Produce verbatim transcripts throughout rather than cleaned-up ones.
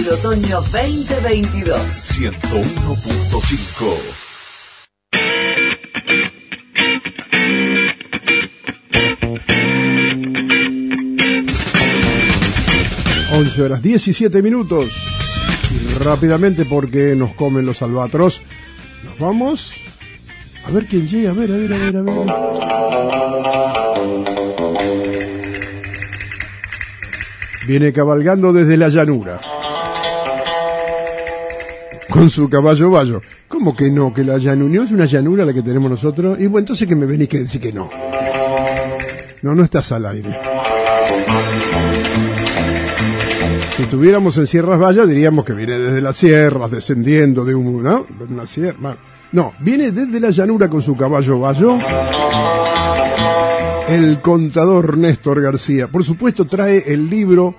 el otoño veinte veintidós. ciento uno punto cinco. once horas diecisiete minutos. Y rápidamente, porque nos comen los albatros, nos vamos a ver quién llega. A ver, a ver, a ver, a ver. Viene cabalgando desde la llanura con su caballo bayo. ¿Cómo que no? Que la llanura es una llanura la que tenemos nosotros. Y bueno, entonces que me venís que decir que no. No, no estás al aire. Si estuviéramos en Sierras Vallas diríamos que viene desde las sierras, descendiendo de un, ¿no? De una sierra. No, viene desde la llanura con su caballo bayo. El contador Néstor García. Por supuesto trae el libro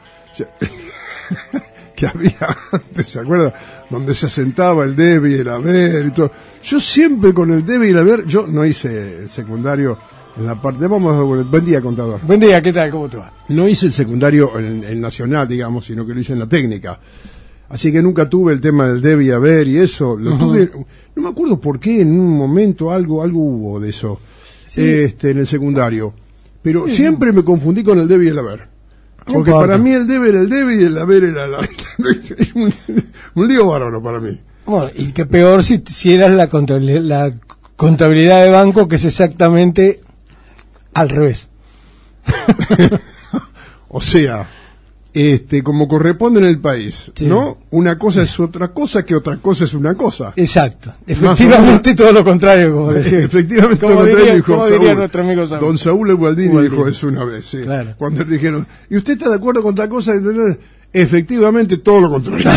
que había antes, ¿se acuerda? Donde se sentaba el debe y el haber y todo. Yo siempre con el debe y el haber, yo no hice el secundario en la parte, vamos a, buen día, contador. Buen día, ¿qué tal? ¿Cómo te va? No hice el secundario en el nacional, digamos, sino que lo hice en la técnica. Así que nunca tuve el tema del debe y haber y eso. Lo uh-huh. tuve, no me acuerdo por qué en un momento algo, algo hubo de eso, sí. este, en el secundario. Pero sí. siempre me confundí con el debe y el haber. Porque no para mí el debe era el debe y el haber era la... es un, un lío bárbaro para mí. Bueno, y que peor si, si eras la contabilidad, la contabilidad de banco, que es exactamente al revés. O sea, este, como corresponde en el país, sí. ¿no? Una cosa es otra cosa, que otra cosa es una cosa. Exacto. Efectivamente todo lo contrario, como decía. Efectivamente como todo lo contrario, diría, dijo como diría nuestro amigo Saúl. Don Saúl Egualdini, Egualdini dijo eso una vez, sí. Claro. Cuando le dijeron, ¿y usted está de acuerdo con tal cosa? Efectivamente todo lo contrario.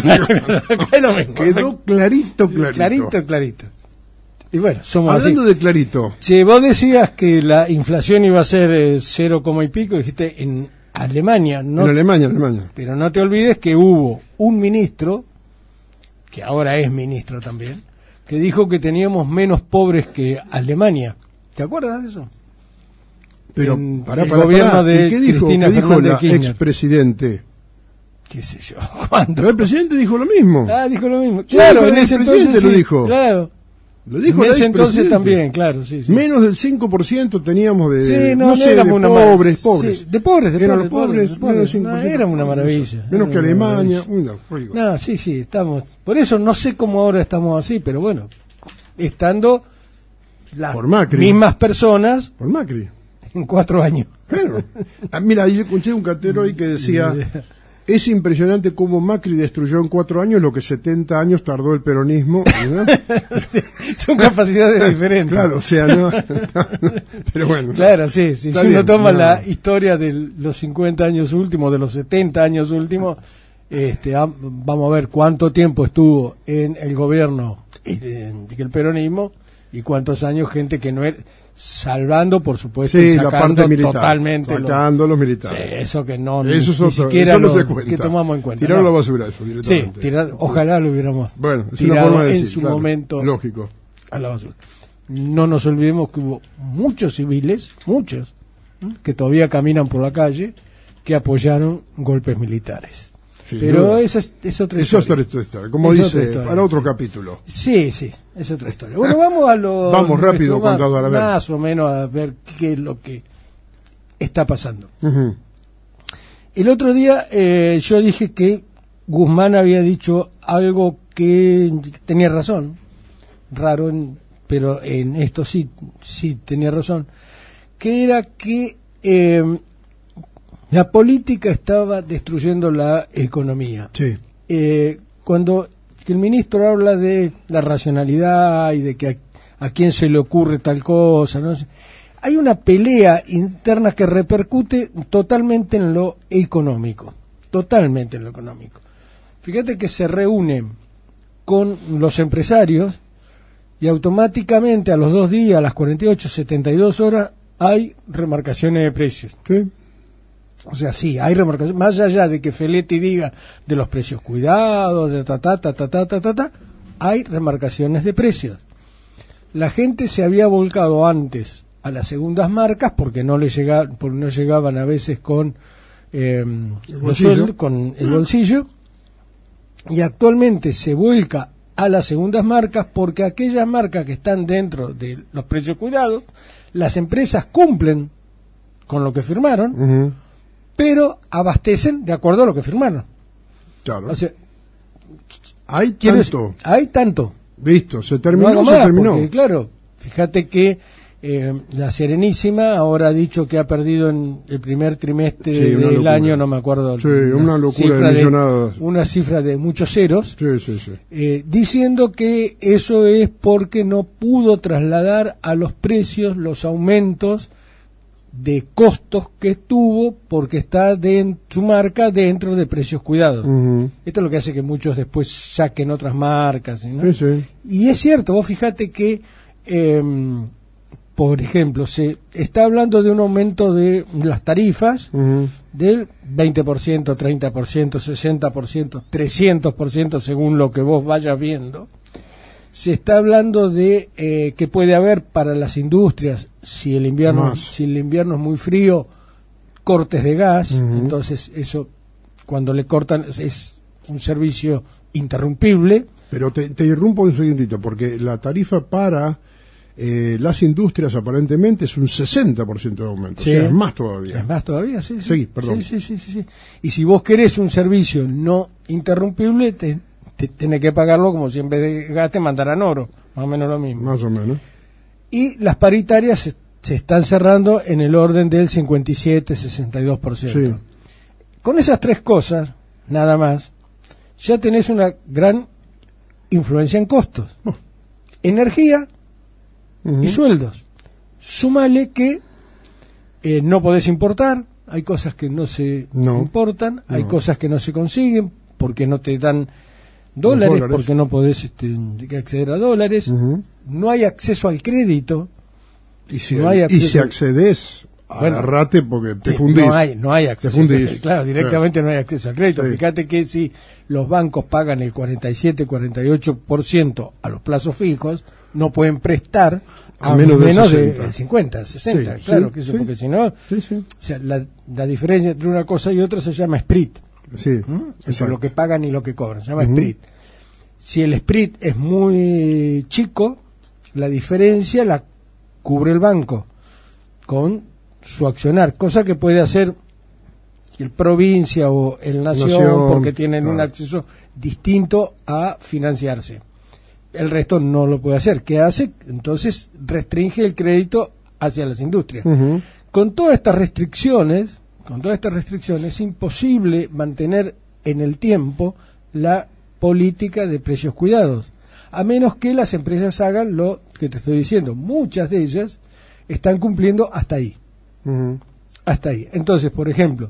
Quedó clarito, clarito. Clarito, clarito. Y bueno, somos hablando así. de clarito. Si vos decías que la inflación iba a ser eh, cero coma y pico, dijiste en Alemania, ¿no? En Alemania, en Alemania. Pero no te olvides que hubo un ministro, que ahora es ministro también, que dijo que teníamos menos pobres que Alemania. ¿Te acuerdas de eso? Pero en para, el para, gobierno para. de ¿Qué dijo, Cristina ¿qué dijo Fernández la Kirchner? Expresidente? ¿Qué sé yo? ¿Cuándo? Pero el presidente dijo lo mismo. Ah, dijo lo mismo. Sí, claro, dijo, en ese el presidente entonces lo sí, dijo. Claro. Lo dijo en la ese entonces también, claro, sí, sí. Menos del cinco por ciento teníamos de, sí, no, no, no sé, de una pobres, mar... pobres. Sí, de pobres, de eran pobres, los pobres, de pobres, menos no, era una maravilla. Menos que una Alemania. Maravilla. No, no, sí, sí, estamos. Por eso no sé cómo ahora estamos así, pero bueno, estando las por Macri. mismas personas. Por Macri. En cuatro años. Claro. Ah, mira, yo escuché un cartero ahí que decía... Es impresionante cómo Macri destruyó en cuatro años lo que setenta años tardó el peronismo. Sí, son capacidades diferentes. Claro, o sea, no, no, pero bueno. Claro, sí, sí. Si bien, uno toma no. la historia de los cincuenta años últimos, de los setenta años últimos, este, a, vamos a ver cuánto tiempo estuvo en el gobierno en, el peronismo y cuántos años gente que no era... Salvando, por supuesto, sí, y sacando la parte militar, totalmente sacando los, los militares. Sí, eso que no, eso ni, es otro, ni siquiera eso no lo se cuenta. que tomamos en cuenta. Tiraron no. la basura eso directamente. Sí, tirar, ojalá lo hubiéramos bueno, es tirado una forma de en decir, su claro, momento lógico. A la basura. No nos olvidemos que hubo muchos civiles, muchos, que todavía caminan por la calle, que apoyaron golpes militares. Sí, pero no, esa es, es otra historia. historia. Es otra historia, como es dice, historia, para otro sí. capítulo. Sí, sí, es otra historia. Bueno, vamos a lo... Vamos rápido, más, contador, a ver. Más o menos a ver qué es lo que está pasando. Uh-huh. El otro día eh, yo dije que Guzmán había dicho algo que tenía razón, raro, en, pero en esto sí, sí tenía razón, que era que... Eh, la política estaba destruyendo la economía. Sí. Eh, cuando el ministro habla de la racionalidad y de que a, a quién se le ocurre tal cosa, ¿no? Hay una pelea interna que repercute totalmente en lo económico, totalmente en lo económico. Fíjate que se reúnen con los empresarios y automáticamente a los dos días, a las cuarenta y ocho, setenta y dos horas, hay remarcaciones de precios. Sí. O sea, sí, hay remarcaciones, más allá de que Feletti diga de los precios cuidados, de ta ta ta ta ta ta ta, ta hay remarcaciones de precios. La gente se había volcado antes a las segundas marcas porque no le llega, porque no llegaban a veces con eh, el bolsillo. con el bolsillo, y actualmente se vuelca a las segundas marcas porque aquellas marcas que están dentro de los precios cuidados, las empresas cumplen con lo que firmaron, Uh-huh. pero abastecen de acuerdo a lo que firmaron. Claro. O sea, hay quiero tanto. decir, hay tanto. Listo, se terminó, No hago se más, terminó. porque, claro, fíjate que eh, la Serenísima ahora ha dicho que ha perdido en el primer trimestre Sí, una del locura. año, no me acuerdo. Sí, una locura cifra de millonadas. Una cifra de muchos ceros, Sí, sí, sí. eh, diciendo que eso es porque no pudo trasladar a los precios los aumentos de costos que tuvo porque está de, su marca dentro de precios cuidados. Uh-huh. Esto es lo que hace que muchos después saquen otras marcas, ¿no? Sí, sí. Y es cierto, vos fíjate que, eh, por ejemplo, se está hablando de un aumento de las tarifas Uh-huh. del veinte por ciento, treinta por ciento, sesenta por ciento, trescientos por ciento según lo que vos vayas viendo. Se está hablando de eh, que puede haber para las industrias, si el invierno Más. si el invierno es muy frío, cortes de gas, Uh-huh. entonces eso cuando le cortan es, es un servicio interrumpible. Pero te, te irrumpo un segundito, porque la tarifa para eh, las industrias aparentemente es un sesenta por ciento de aumento. Sí. O sea, es más todavía. Es más todavía, sí. Sí, Sí, perdón. Sí, sí, sí, sí, sí. Y si vos querés un servicio no interrumpible, te, te tenés que pagarlo como si en vez de gas te mandaran oro, más o menos lo mismo. Más o menos. Y las paritarias se, se están cerrando en el orden del cincuenta y siete, sesenta y dos por ciento. Sí. Con esas tres cosas, nada más, ya tenés una gran influencia en costos. Oh. Energía Uh-huh. y sueldos. Súmale que eh, no podés importar, hay cosas que no se No. importan, hay No. cosas que no se consiguen porque no te dan dólares, dólares. porque no podés este, acceder a dólares, Uh-huh. no hay acceso al crédito. Y si, No hay y acceso- si accedes, Bueno, agarrate porque te Sí, fundís. No hay, no hay acceso. Te fundís. al- Claro, directamente no hay acceso al crédito. Sí. Fíjate que si los bancos pagan el cuarenta y siete, cuarenta y ocho por ciento a los plazos fijos, no pueden prestar a, A menos menos, del de, sesenta. del cincuenta, sesenta, Sí, claro, sí, que eso, sí. porque si no, Sí, sí. o sea, la, la diferencia entre una cosa y otra se llama split, Sí, ¿m? O sea, exacto. lo que pagan y lo que cobran, se llama Ujú. split. Si el split es muy chico, la diferencia la cubre el banco con su accionar, cosa que puede hacer el provincia o el nación, Nación, porque tienen un claro. acceso distinto a financiarse. El resto no lo puede hacer. ¿Qué hace? Entonces restringe el crédito hacia las industrias. Ujú. Con todas estas restricciones, con todas estas restricciones, es imposible mantener en el tiempo la política de precios cuidados, a menos que las empresas hagan lo que te estoy diciendo. Muchas de ellas están cumpliendo hasta ahí. Ujú. Hasta ahí. Entonces, por ejemplo,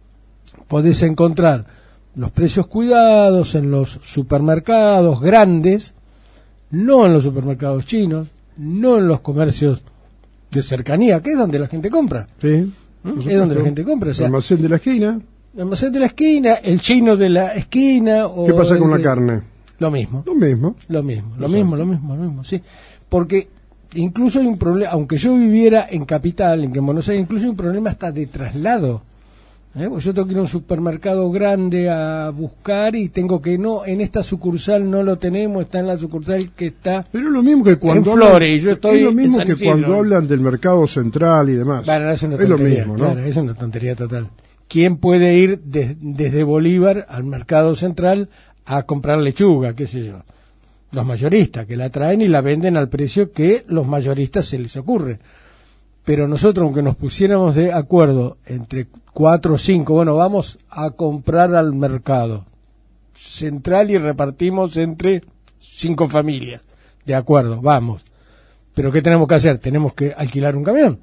podés encontrar los precios cuidados en los supermercados grandes, no en los supermercados chinos, no en los comercios de cercanía, que es donde la gente compra. Sí. ¿Mm? por Es donde la supuesto. gente compra. O sea, El almacén de la esquina. el almacén de la esquina, el chino de la esquina. O ¿Qué pasa el con la de- carne? Lo mismo. Lo mismo. Lo mismo, lo Exacto. mismo, lo mismo, lo mismo, sí. Porque incluso hay un problema, aunque yo viviera en Capital, en que en Buenos Aires, incluso hay un problema hasta de traslado. ¿Eh? Porque yo tengo que ir a un supermercado grande a buscar y tengo que, no, en esta sucursal no lo tenemos, está en la sucursal que está... Pero es lo mismo que cuando En hablan- Flores, y yo estoy es lo en mismo San que Isidro. cuando hablan del mercado central y demás. Bueno, es una es lo tontería, mismo, ¿no? claro, es una tontería total. ¿Quién puede ir de- desde Bolívar al mercado central a comprar lechuga, qué sé yo? Los mayoristas, que la traen y la venden al precio que los mayoristas se les ocurre. Pero nosotros, aunque nos pusiéramos de acuerdo entre cuatro o cinco, bueno, vamos a comprar al mercado central y repartimos entre cinco familias. De acuerdo, vamos. Pero ¿qué tenemos que hacer? Tenemos que alquilar un camión.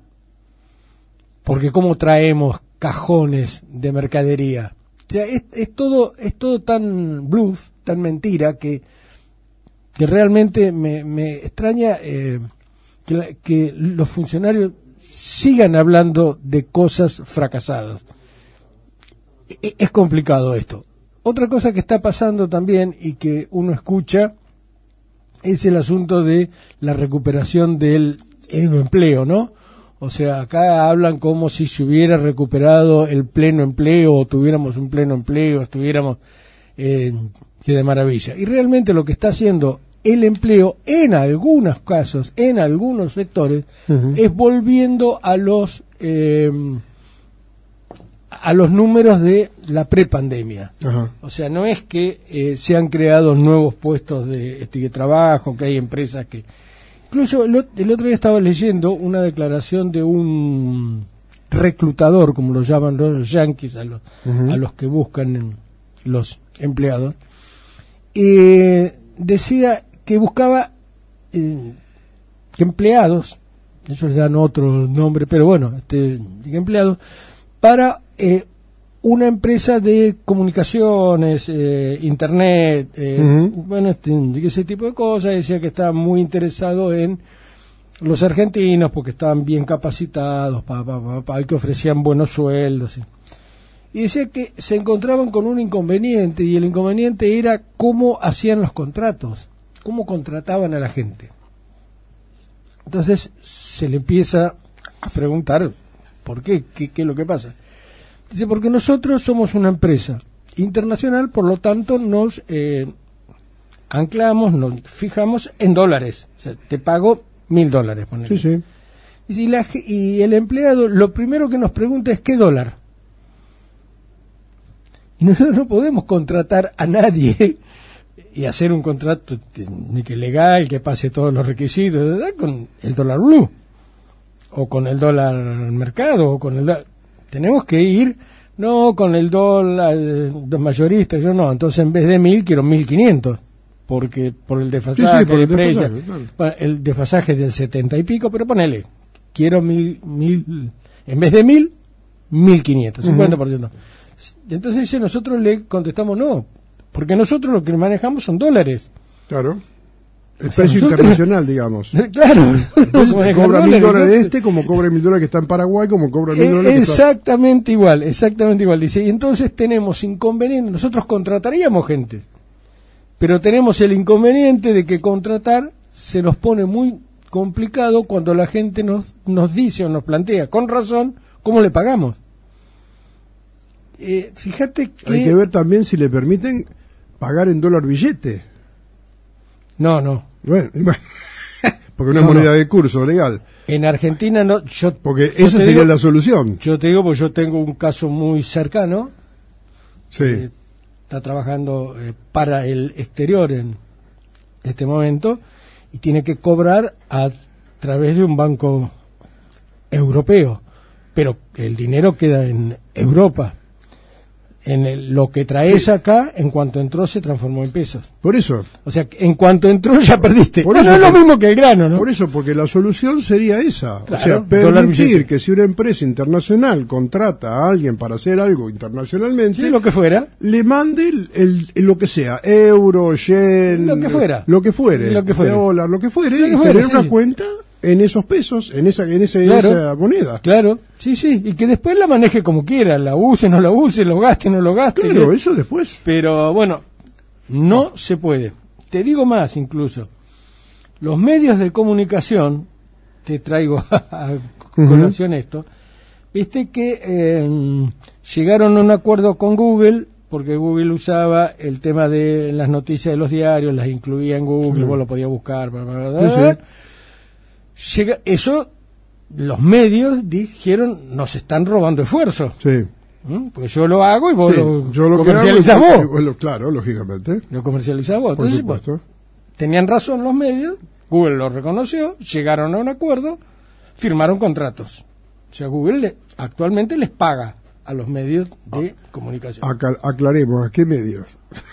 Porque ¿cómo traemos cajones de mercadería? O sea, es, es todo es todo tan bluff, tan mentira, que, que realmente me, me extraña eh, que, la- que los funcionarios sigan hablando de cosas fracasadas. E- Es complicado esto. Otra cosa que está pasando también y que uno escucha es el asunto de la recuperación del empleo, ¿no? O sea, acá hablan como si se hubiera recuperado el pleno empleo, o tuviéramos un pleno empleo, estuviéramos eh, que de maravilla. Y realmente lo que está haciendo el empleo, en algunos casos, en algunos sectores, uh-huh. es volviendo a los eh, a los números de la prepandemia. Uh-huh. O sea, no es que eh, se han creado nuevos puestos de, este, de trabajo, que hay empresas que... Incluso el, el otro día estaba leyendo una declaración de un reclutador, como lo llaman los yanquis, a los, uh-huh. a los que buscan los empleados, y decía que buscaba eh, empleados, ellos le dan otro nombre, pero bueno, este, empleados, para eh, una empresa de comunicaciones, eh, internet, eh, uh-huh. bueno, este, ese tipo de cosas. Decía que estaba muy interesado en los argentinos porque estaban bien capacitados, pa, pa, pa, pa, y que ofrecían buenos sueldos. ¿sí? Y decía que se encontraban con un inconveniente, y el inconveniente era cómo hacían los contratos, cómo contrataban a la gente. Entonces se le empieza a preguntar por qué, qué, qué es lo que pasa. Dice, porque nosotros somos una empresa internacional, por lo tanto nos eh, anclamos, nos fijamos en dólares. O sea, te pago mil dólares. Ponele. Sí, sí. Dice, y, la, y el empleado lo primero que nos pregunta es ¿qué dólar? Y nosotros no podemos contratar a nadie y hacer un contrato ni que legal, que pase todos los requisitos, ¿verdad? Con el dólar blue, o con el dólar mercado, o con el dólar... Tenemos que ir, no con el dólar de mayorista, yo no, entonces en vez de mil quiero mil quinientos, porque por el desfasaje sí, sí, por el de precio, claro. El desfasaje es del setenta y pico, pero ponele, quiero mil, mil, en vez de mil, mil quinientos, cincuenta por ciento. Uh-huh. Entonces dice, nosotros le contestamos no, porque nosotros lo que manejamos son dólares. Claro. El o sea, precio nosotros, internacional, digamos. Claro. Cobra mil dólares de este, como cobra mil dólares que está en Paraguay, como cobra mil dólares que Exactamente está... igual, exactamente igual. Dice, y entonces tenemos inconveniente, nosotros contrataríamos gente, pero tenemos el inconveniente de que contratar se nos pone muy complicado cuando la gente nos, nos dice o nos plantea, con razón, cómo le pagamos. Eh, fíjate que... Hay que ver también si le permiten pagar en dólar billete. No, no. Bueno, porque una no, moneda no. de curso legal. En Argentina no, yo porque yo esa sería digo, la solución. Yo te digo, porque yo tengo un caso muy cercano. Sí. Eh, está trabajando eh, para el exterior en este momento y tiene que cobrar a través de un banco europeo, pero el dinero queda en Europa. En el, lo que traes sí. acá, en cuanto entró, se transformó en pesos. Por eso. O sea, en cuanto entró, ya perdiste. Por no, eso, no es lo mismo que el grano, ¿no? Por eso, porque la solución sería esa. Claro, o sea, permitir que si una empresa internacional contrata a alguien para hacer algo internacionalmente, sí, lo que fuera, le mande el, el, el, lo que sea, euro, yen, lo que fuera, lo que fuere, lo que fuere, dólar, lo que fuere, lo que y fuere, tener sí, una sí. cuenta en esos pesos, en esa en ese, claro, esa moneda. Claro, sí, sí, y que después la maneje como quiera, la use, no la use, lo gaste, no lo gaste. Claro, ¿eh? Eso después. Pero bueno, no, no se puede. Te digo más incluso. Los medios de comunicación, te traigo a colación uh-huh. esto, viste que eh, llegaron a un acuerdo con Google, porque Google usaba el tema de las noticias de los diarios, las incluía en Google, uh-huh. vos lo podías buscar, bla, bla, bla, bla. Sí, sí. Llega, eso, los medios dijeron, nos están robando esfuerzo. Sí. ¿Mm? Porque yo lo hago y vos sí, lo yo lo comercializás hago, vos. Bueno, claro, lógicamente. Lo comercializás vos. Por Entonces, supuesto. Bueno, tenían razón los medios, Google lo reconoció, llegaron a un acuerdo, firmaron contratos. O sea, Google le, actualmente les paga a los medios de ah, comunicación. Acá, aclaremos, ¿a qué medios?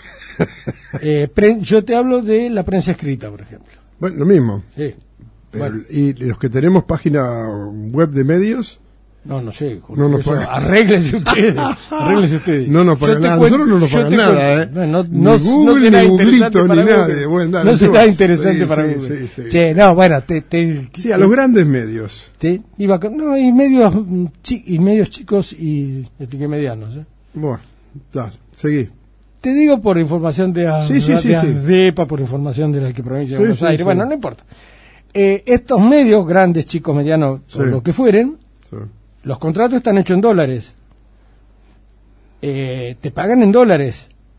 eh, pre, yo te hablo de la prensa escrita, por ejemplo. Bueno, lo mismo. Sí. Pero, bueno. ¿y los que tenemos página web de medios? No, no sé. No nos pagan. Arréglense ustedes. Arréglense ustedes. No nos pagan nada. Nosotros no nos pagan nada, ¿eh? No, no, no, ni Google, no será ni interesante Googlito, para ni Google. nadie. Bueno, dale, no será sí, interesante sí, para sí, Google. Sí, sí. Che, no, bueno, te, te, sí, a los grandes medios. Te, iba, no, y medios, chi, y medios chicos y, y medianos, ¿eh? Bueno, dale, seguí. Te digo por información de, sí, sí, de sí, ASDEPA, por información de la que provincia de sí, Buenos sí, Aires. sí. Bueno, no importa. Eh, estos medios, grandes, chicos, medianos, sí. o lo que fueren, sí. los contratos están hechos en dólares. Eh, te pagan en dólares.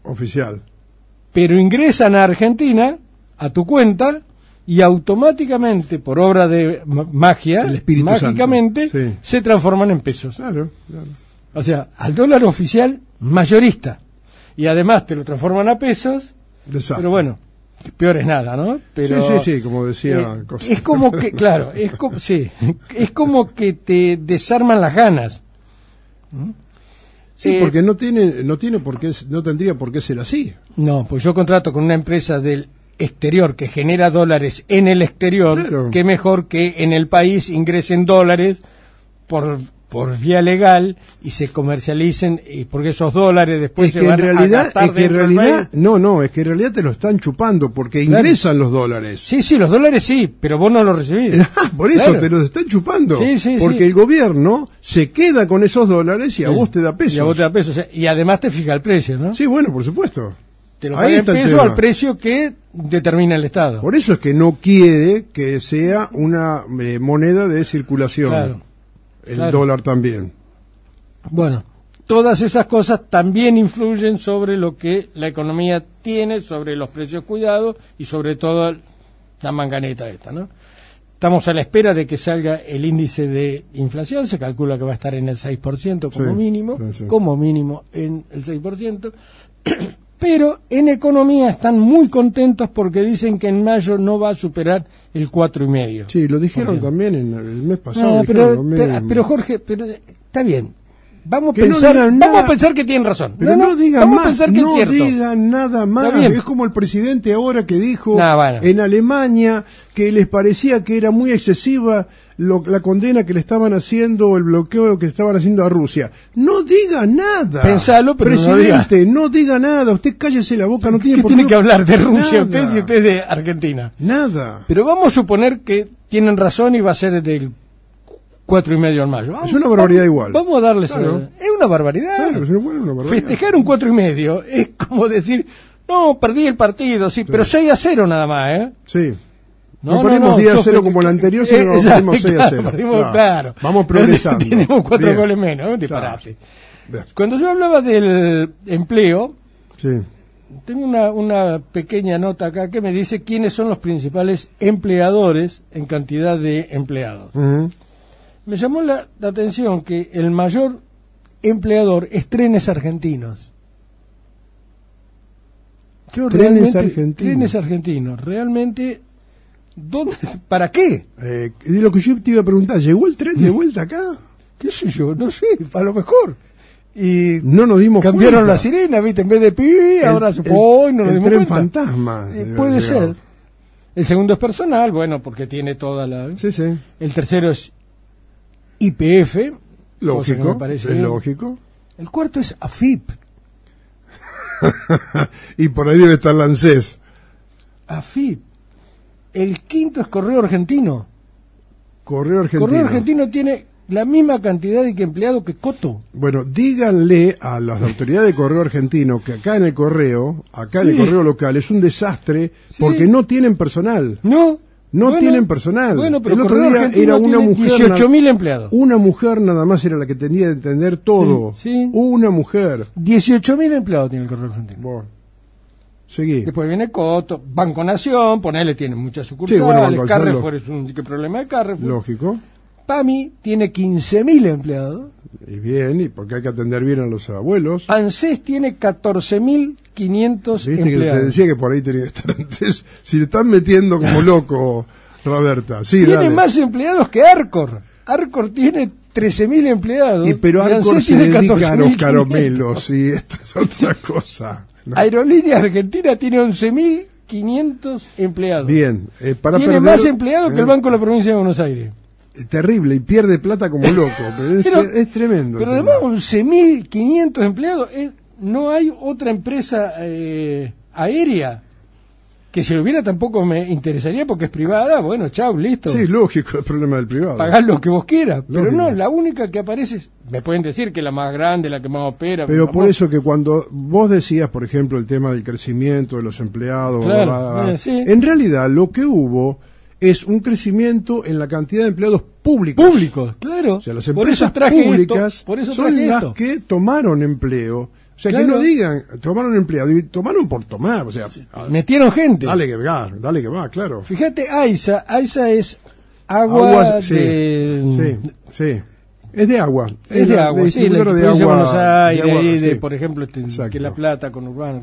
Oficial. Pero ingresan a Argentina, a tu cuenta, y automáticamente, por obra de ma- magia, El Espíritu mágicamente, Santo, sí. se transforman en pesos. Claro, claro. O sea, al dólar oficial mayorista. Y además te lo transforman a pesos, Desastre. pero bueno, peor es nada, ¿no? Pero, sí, sí, sí, como decía. eh, cosas. es como que, claro, es como, sí, es como que te desarman las ganas. ¿Mm? Sí, Eh, porque no tiene, no tiene por qué, no tendría por qué ser así. No, pues yo contrato con una empresa del exterior que genera dólares en el exterior, Claro. que mejor que en el país ingresen dólares por por vía legal y se comercialicen, y porque esos dólares después Es se que en van a realidad, gastar es que en dentro del realidad, país. no, no, es que en realidad te lo están chupando porque Claro. ingresan los dólares. Sí, sí, los dólares sí, pero vos no los recibís. Por eso Claro. te los están chupando. Sí, sí, porque sí. el gobierno se queda con esos dólares y a Sí. vos te da pesos. Y a vos te da pesos. o sea, y además te fija el precio, ¿no? Sí, bueno, por supuesto. Te lo Ahí paga en está el peso tema. al precio que determina el Estado. Por eso es que no quiere que sea una eh, moneda de circulación. Claro. El Claro. dólar también. Bueno, todas esas cosas también influyen sobre lo que la economía tiene, sobre los precios cuidados y sobre todo la manganeta esta, ¿no? Estamos a la espera de que salga el índice de inflación, se calcula que va a estar en el seis por ciento como Sí, mínimo, sí, sí. como mínimo en el seis por ciento, pero en economía están muy contentos porque dicen que en mayo no va a superar el cuatro y medio. Sí, lo dijeron Por también en el mes pasado. No, dijeron pero, lo pero, mismo. pero, Jorge, pero eh, está bien. Vamos a Que no pensar, digan vamos nada. a pensar que tienen razón. Pero no, digan vamos más, a pensar que no es cierto. digan nada más. Está bien. Es como el presidente ahora que dijo Nah, bueno. en Alemania que les parecía que era muy excesiva lo- la condena que le estaban haciendo, o el bloqueo que estaban haciendo a Rusia. No diga nada. Pensalo, pero no lo presidente, no diga nada. Usted cállese la boca, no tiene ¿Qué por tiene qué que hablar de Rusia Nada. usted si usted es de Argentina? Nada. Pero vamos a suponer que tienen razón y va a ser del cuatro y medio en mayo. Vamos, Es una barbaridad vamos, igual. Vamos a darles. Claro. eh, Es una barbaridad. Claro, es una buena- una barbaridad. Festejar un cuatro y medio es como decir, no, perdí el partido, sí, pero seis a cero nada más, ¿eh? Sí. No, No, perdimos no, diez a yo cero fe- como el anterior, eh, sino que exacto, perdimos seis a claro, cero. perdimos, Claro. claro. Vamos progresando. Tenemos cuatro Bien. goles menos, un disparate. Bien. Cuando yo hablaba del empleo, Sí. tengo una, una pequeña nota acá que me dice quiénes son los principales empleadores en cantidad de empleados. Ujú. Me llamó la, la atención que el mayor empleador es Trenes Argentinos. Yo Trenes realmente- Argentinos. Trenes Argentinos. Realmente, ¿dónde, ¿para qué? Eh, y lo que yo te iba a preguntar, ¿llegó el tren de vuelta acá? ¿Qué sé yo? No sé, a lo mejor. Y No nos dimos cambiaron cuenta. la sirena, ¿viste? En vez de pi, El- ahora se el- fue y no nos el dimos tren cuenta. fantasma. Eh, debe puede haber ser. llegado. El segundo es personal, bueno, porque tiene toda la... Sí, sí. El tercero es I P F. cosa que Lógico. me parece Es bien. lógico. El cuarto es A F I P. Y por ahí debe estar la ANSES. A F I P. El quinto es Correo Argentino. Correo Argentino. Correo Argentino tiene la misma cantidad de que empleado que Coto. Bueno, díganle a las autoridades de Correo Argentino que acá en el correo, acá en el Sí. correo local, es un desastre Sí. porque no tienen personal. No. No Bueno, tienen personal. Bueno, pero El otro Correo día Argentino era una tiene mujer dieciocho mil na- empleados. Una mujer nada más era la que tenía que entender todo. Sí, sí. Una mujer. dieciocho mil empleados tiene el Correo Argentino. Bueno, seguí. Después viene Coto, Banco Nación, ponele, tiene muchas sucursales, Sí, bueno, Banco Nación, Carrefour lo- es un ¿qué problema de Carrefour? Lógico. PAMI tiene quince mil empleados, Y bien, y porque hay que atender bien a los abuelos. ANSES tiene catorce mil quinientos Viste que empleados. te decía que por ahí tenía que estar antes. Si le están metiendo como loco, Roberta. Sí, Tiene dale. más empleados que Arcor. Arcor tiene trece mil empleados. Y pero y Arcor ANSES se tiene dedica a los catorce mil quinientos. caramelos y esta es otra cosa. No. Aerolíneas Argentina tiene once mil quinientos empleados. Bien, eh, para tiene perder, más empleados que el eh, Banco de la Provincia de Buenos Aires. Terrible, y pierde plata como loco, pero es, Pero- es tremendo. Pero el además tema. once mil quinientos empleados. es- no hay otra empresa eh, aérea que si lo hubiera tampoco me interesaría porque es privada. Bueno, chau, listo. Sí, lógico, el problema del privado. Pagás lo que vos quieras. Pero Lógico. no, la única que aparece es... Me pueden decir que la más grande, la que más opera. Pero por vamos. eso que cuando vos decías, por ejemplo, el tema del crecimiento de los empleados, Claro, bla, bla, bla, eh, sí. en realidad lo que hubo es un crecimiento en la cantidad de empleados públicos. Públicos, claro. O sea, las por empresas eso traje públicas esto. Por eso son traje las esto. que tomaron empleo O sea, Claro. que no digan, tomaron empleado, y tomaron por tomar, o sea, Metieron gente. dale que va, dale que va, claro. Fíjate, AISA, AISA es agua Aguas, sí, de... sí, sí. Es de agua. Es de la- agua, sí, la distribuidora de provincia de agua- Buenos Aires, de agua, ahí de, sí. por ejemplo, este, Exacto. que La Plata con Urbano,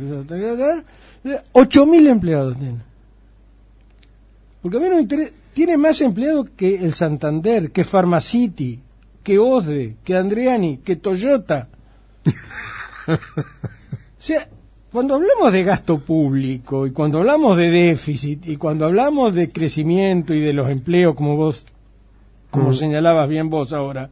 ocho mil empleados tienen. Porque a mí no me interesa, tiene más empleados que el Santander, que Pharmacity, que OSDE, que Andriani, que Toyota. O sea, cuando hablamos de gasto público y cuando hablamos de déficit y cuando hablamos de crecimiento y de los empleos, como vos, como Mm. señalabas bien vos ahora,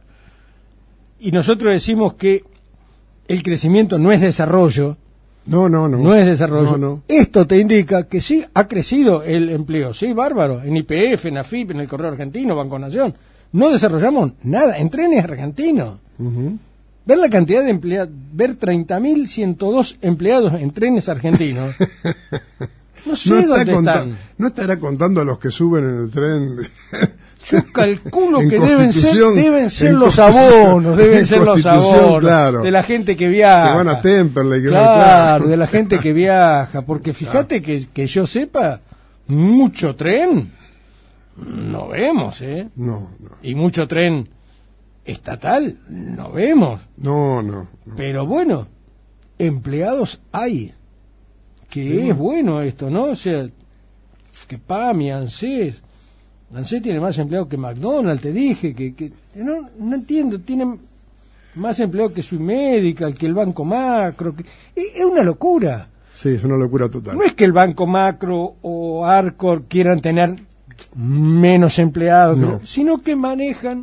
y nosotros decimos que el crecimiento no es desarrollo, No, no, no. no es desarrollo, No, no. esto te indica que sí ha crecido el empleo, sí, bárbaro, en I P F, en AFIP, en el Correo Argentino, Banco Nación, no desarrollamos nada, en Trenes Argentinos. Ujú. Ver la cantidad de empleados, ver treinta mil ciento dos empleados en Trenes Argentinos. No sé No, está dónde conta- están. no estará contando a los que suben en el tren. Yo calculo En que deben ser, Constitución, deben ser en los Constitución, abonos, deben en ser los Constitución, abonos claro. de la gente que viaja. Que van a Temperley, que van- claro, claro. de la gente que viaja, porque fíjate que, que yo sepa, mucho tren no vemos, ¿eh? No, no, Y mucho tren estatal no vemos. no, no. Pero bueno, empleados hay. Que es bueno esto, ¿no? O sea, que PAMI, ANSES. ANSES tiene más empleados que McDonald's, te dije. que, que no, no entiendo, tienen más empleados que Sui Medical, que el Banco Macro. Que, es, es una locura. Sí, es una locura total. No es que el Banco Macro o Arcor quieran tener menos empleados, No. que- sino que manejan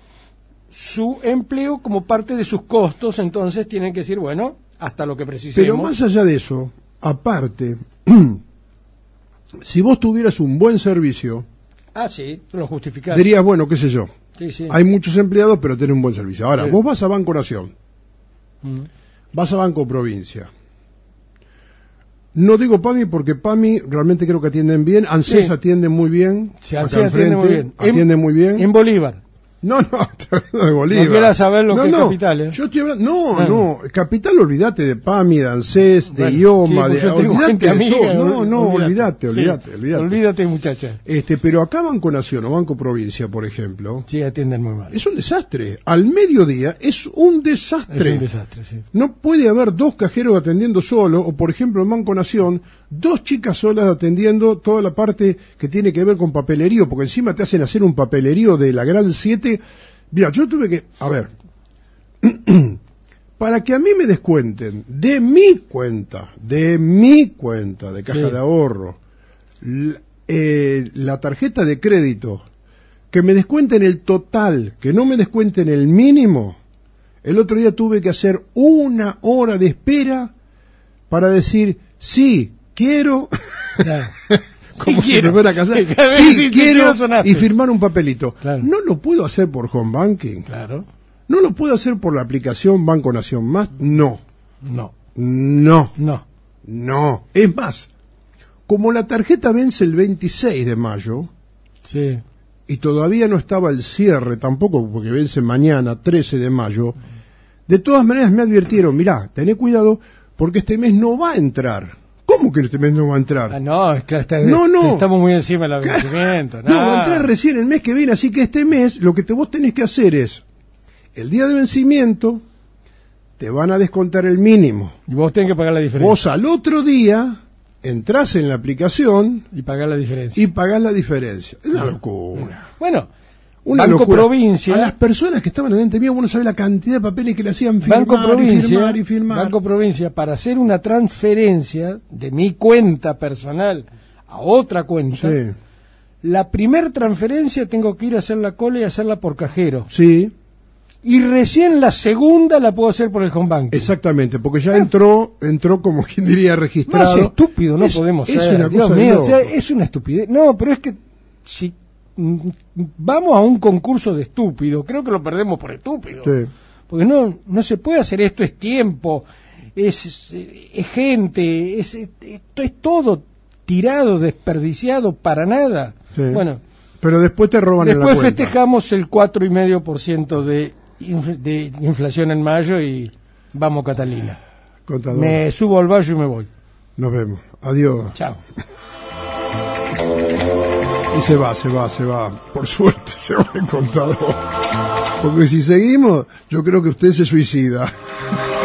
su empleo como parte de sus costos, entonces tienen que decir, bueno, hasta lo que precisemos. Pero más allá de eso, aparte, si vos tuvieras un buen servicio, Ah, sí, lo justificás. dirías, bueno, qué sé yo, Sí, sí. hay muchos empleados, pero tenés un buen servicio. Ahora, Sí. vos vas a Banco Nación, Mm. vas a Banco Provincia. No digo PAMI porque PAMI realmente creo que atienden bien, ANSES Sí. atiende muy bien, Se acá atiende enfrente, muy bien. atiende En- muy bien. En Bolívar. No, no, estoy hablando de Bolívar. No quieras saber lo No, que es no, Capital, ¿eh? Yo estoy hablando, no, Bueno. no, Capital, olvídate de PAMI, de ANSES, de Bueno, IOMA, sí, pues de, yo tengo olvídate gente de amiga. todo. No, no, olvídate, Sí, olvídate, olvídate. Olvídate, muchacha. Este, pero acá Banco Nación o Banco Provincia, por ejemplo, Sí, atienden muy mal. es un desastre. Al mediodía es un desastre. Es un desastre, sí. No puede haber dos cajeros atendiendo solo, o por ejemplo en Banco Nación, dos chicas solas atendiendo toda la parte que tiene que ver con papelerío, porque encima te hacen hacer un papelerío de la Gran siete. Mira, yo tuve que, a ver, para que a mí me descuenten de mi cuenta, de mi cuenta de caja Sí. de ahorro, la, eh, la tarjeta de crédito, que me descuenten el total, que no me descuenten el mínimo. El otro día tuve que hacer una hora de espera para decir, sí, quiero, Claro. como Sí, si quiero. me fuera a casar, Cada vez sí, sí, sí, quiero, quiero sonaste. y firmar un papelito. Claro. No lo puedo hacer por home banking, Claro. no lo puedo hacer por la aplicación Banco Nación Más, no, No. no, No. no. Es más, como la tarjeta vence el veintiséis de mayo, Sí. y todavía no estaba el cierre tampoco, porque vence mañana, trece de mayo, de todas maneras me advirtieron, mirá, tené cuidado, porque este mes no va a entrar. ¿Cómo que este mes no va a entrar? Ah, no, es que está, No, no. estamos muy encima del vencimiento. No, va a entrar recién el mes que viene, así que este mes lo que te, vos tenés que hacer es, el día de vencimiento, te van a descontar el mínimo. Y vos tenés que pagar la diferencia. Vos al otro día entrás en la aplicación Y pagar la diferencia. y pagás la diferencia. Es una locura. Bueno, Una Banco locura. Provincia. A las personas que estaban delante mío, vos no sabés la cantidad de papeles que le hacían firmar Banco y Provincia, firmar y firmar. Banco Provincia, para hacer una transferencia de mi cuenta personal a otra cuenta, Sí, la primer transferencia tengo que ir a hacer la cola y hacerla por cajero. sí, Y recién la segunda la puedo hacer por el home banking. exactamente, porque ya entró, entró como quien diría registrado. Más estúpido no Es- podemos es ser. una Dios cosa de mío, loco. o sea, es una estupidez. No, pero es que si mm, vamos a un concurso de estúpido, creo que lo perdemos por estúpido. Sí. Porque no, no se puede hacer esto, es tiempo, es, es gente, es, esto es todo tirado, desperdiciado para nada. Sí. Bueno, Pero después te roban en la después cuenta. festejamos el cuatro coma cinco por ciento de, inf- de inflación en mayo y vamos Catalina. Contador. Me subo al barrio y me voy. Nos vemos. Adiós. Chao. Y se va, se va, se va. Por suerte se va el contador. Porque si seguimos, yo creo que usted se suicida.